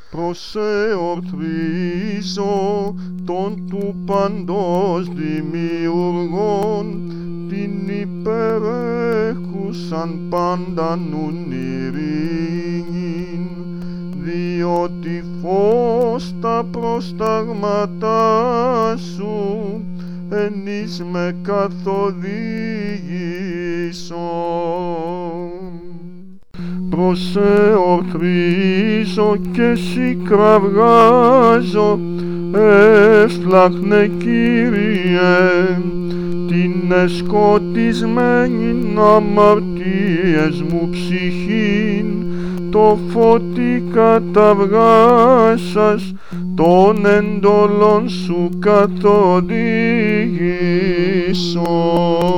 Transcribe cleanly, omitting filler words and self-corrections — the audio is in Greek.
προσεορτήσω τον του παντός δημιουργών, την υπερέχουσαν πάντα νουν ειρήνην, διότι φως τα προστάγματά σου εν εις με καθοδήγησον. Προσεορτήσω και σοι κραυγάζω, έσφλαχνε Κύριε, την εσκοτισμένην αμαρτίες μου ψυχήν, το φώτι καταβγάσας των εντολών σου καθοδήγησον.